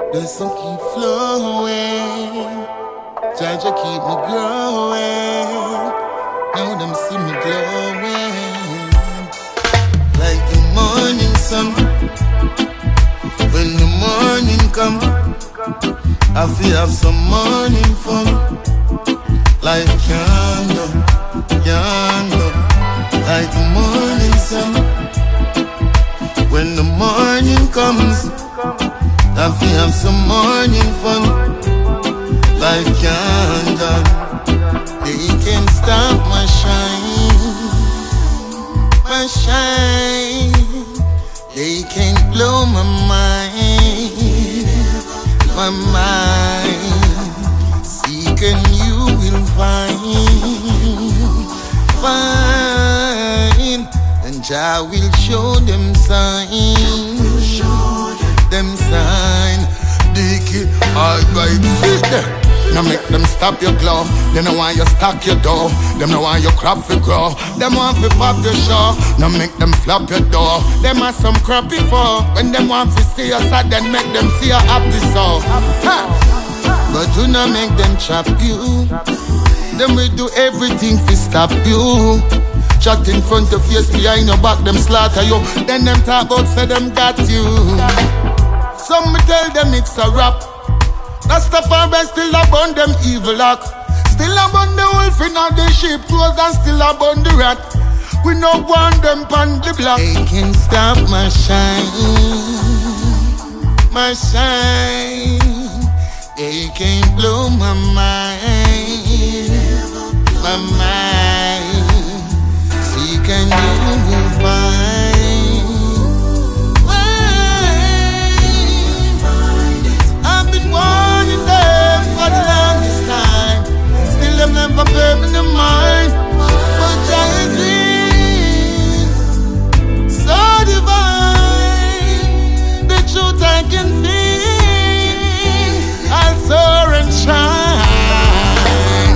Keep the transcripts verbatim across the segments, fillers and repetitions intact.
The sun keep flowing, Jaja keep me growing. Now them see me glowing like the morning sun. When the morning come, I feel have some morning fun. Like candle, candle, like the morning sun. When the morning comes, I feel have some morning fun. Like candle, they can't stop my shine, my shine. They can't blow my mind, my mind. Seek and you will find, find. And Jah will show them sign, them sign. Dig it, alright, sit there. Now make them stop your glove. They don't want you stack your door. Them don't want your crop to grow. Them want to pop your shaw. Now make them flop your door. Them have some crap before. When them want to see us sad, then make them see you happy so. Ha. But do not make them trap you. Them will do everything to stop you. Chat in front of face, behind your back, them slaughter you. Then them talk about say them got you. Some tell them it's a rap. Rastafari still upon them evil act. Still upon the wolf in all the sheep clothes and still upon the rat. We no want them pan the block. They can't stop my shine, my shine. They can't blow my mind, my mind. See can you find? Warning them for the longest time. Still them never pay me the mind. But Jah is real, so divine. The truth I can feel, I'll soar and shine.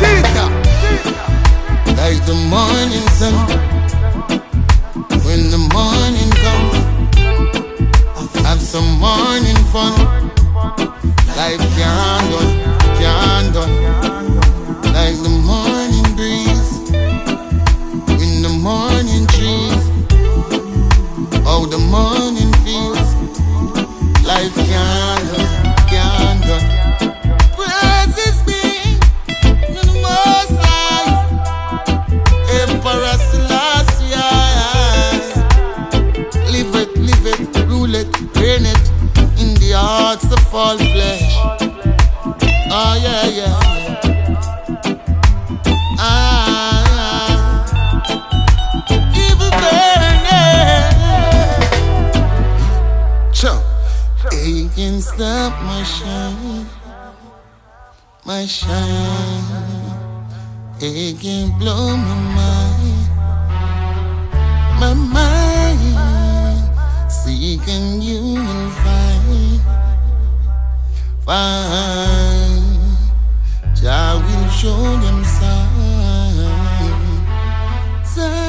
See it like the morning sun. When the morning comes, have some morning fun. Life can't done, can't done. Like the morning breeze in the morning trees. Oh, the morning feels. Life can't done, can't done. Praises be to the Most High, Emperor Selassie. Live it, live it, rule it, reign it. In the hearts of all flesh. Oh yeah, yeah, yeah. Ah, evil burning. Chum. They can stop my shine, my shine. They can blow my mind, my mind. Seeking you will find, find. Jah will show them sign, sign.